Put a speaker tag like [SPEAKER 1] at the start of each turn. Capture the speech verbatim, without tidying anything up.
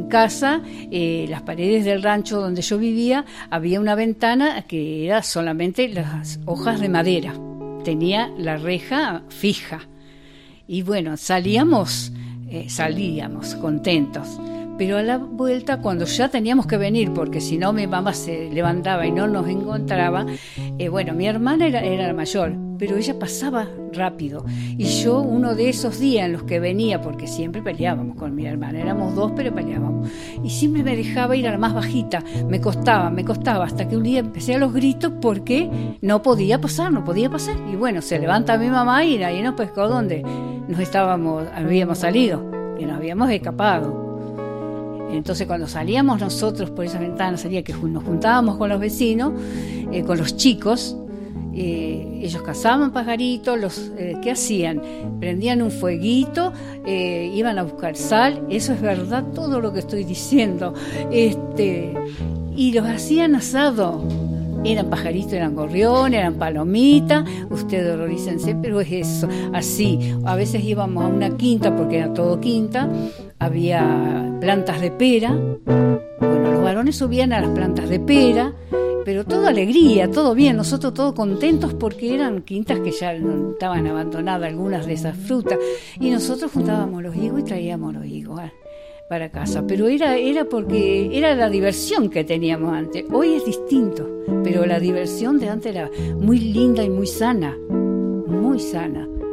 [SPEAKER 1] en casa, eh, las paredes del rancho donde yo vivía, había una ventana que era solamente las hojas de madera, tenía la reja fija. Y bueno, salíamos, eh, salíamos contentos. Pero a la vuelta, cuando ya teníamos que venir, porque si no mi mamá se levantaba y no nos encontraba, eh, bueno, mi hermana era, era la mayor, pero ella pasaba rápido. Y yo, uno de esos días en los que venía, porque siempre peleábamos con mi hermana, éramos dos, pero peleábamos, y siempre me dejaba ir a la más bajita, me costaba, me costaba, hasta que un día empecé a los gritos porque no podía pasar, no podía pasar. Y bueno, se levanta mi mamá y ahí nos pescó donde nos estábamos, habíamos salido, que nos habíamos escapado. Entonces cuando salíamos nosotros por esa ventana, salía que nos juntábamos con los vecinos, eh, con los chicos, eh, ellos cazaban pajaritos, los, eh, ¿qué hacían? Prendían un fueguito, eh, iban a buscar sal, eso es verdad todo lo que estoy diciendo, este, y los hacían asado. Eran pajaritos, eran gorriones, eran palomitas, ustedes horrorícense, pero es eso, así. A veces íbamos a una quinta, porque era todo quinta, había plantas de pera. Bueno, los varones subían a las plantas de pera, pero toda alegría, todo bien, nosotros todos contentos porque eran quintas que ya estaban abandonadas algunas de esas frutas, y nosotros juntábamos los higos y traíamos los higos ¿eh? para casa, pero era, era porque era la diversión que teníamos antes. Hoy es distinto, pero la diversión de antes era muy linda y muy sana, muy sana.